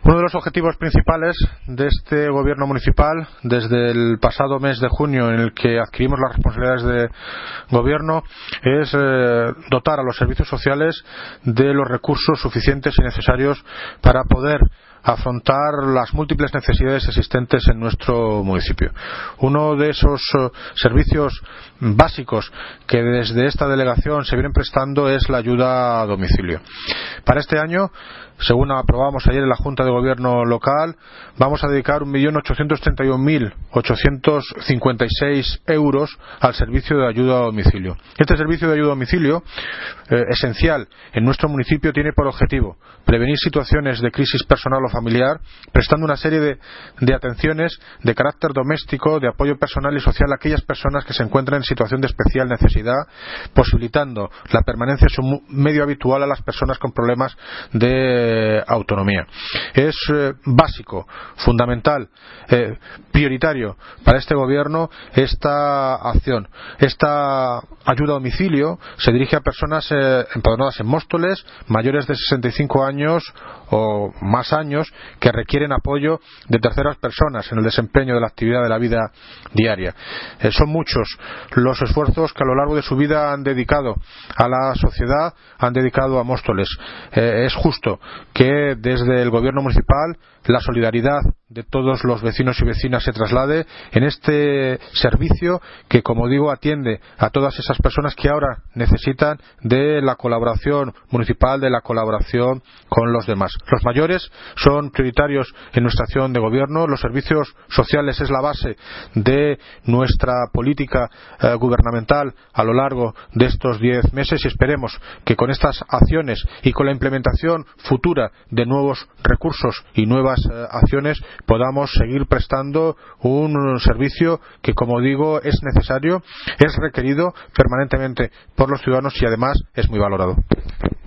Uno de los objetivos principales de este gobierno municipal, desde el pasado mes de junio en el que adquirimos las responsabilidades de gobierno, es dotar a los servicios sociales de los recursos suficientes y necesarios para poder afrontar las múltiples necesidades existentes en nuestro municipio. Uno de esos servicios básicos que desde esta delegación se vienen prestando es la ayuda a domicilio. Para este año, según aprobamos ayer en la Junta de Gobierno local, vamos a dedicar 1.831.856 euros al servicio de ayuda a domicilio. Este servicio de ayuda a domicilio, esencial en nuestro municipio, tiene por objetivo prevenir situaciones de crisis personal o familiar, prestando una serie de atenciones de carácter doméstico, de apoyo personal y social a aquellas personas que se encuentran en situación de especial necesidad, posibilitando la permanencia en su medio habitual a las personas con problemas de autonomía. Es básico, fundamental, prioritario para este gobierno esta acción. Esta ayuda a domicilio se dirige a personas empadronadas en Móstoles, mayores de 65 años o más años, que requieren apoyo de terceras personas en el desempeño de la actividad de la vida diaria. Son muchos los esfuerzos que a lo largo de su vida han dedicado a la sociedad, han dedicado a Móstoles. Es justo que desde el gobierno municipal la solidaridad de todos los vecinos y vecinas se traslade en este servicio que, como digo, atiende a todas esas personas que ahora necesitan de la colaboración municipal, de la colaboración con los demás. Los mayores son prioritarios en nuestra acción de gobierno. Los servicios sociales es la base de nuestra política gubernamental a lo largo de estos 10 meses y esperemos que con estas acciones y con la implementación futura de nuevos recursos y nuevas acciones podamos seguir prestando un servicio que, como digo, es necesario, es requerido permanentemente por los ciudadanos y además es muy valorado.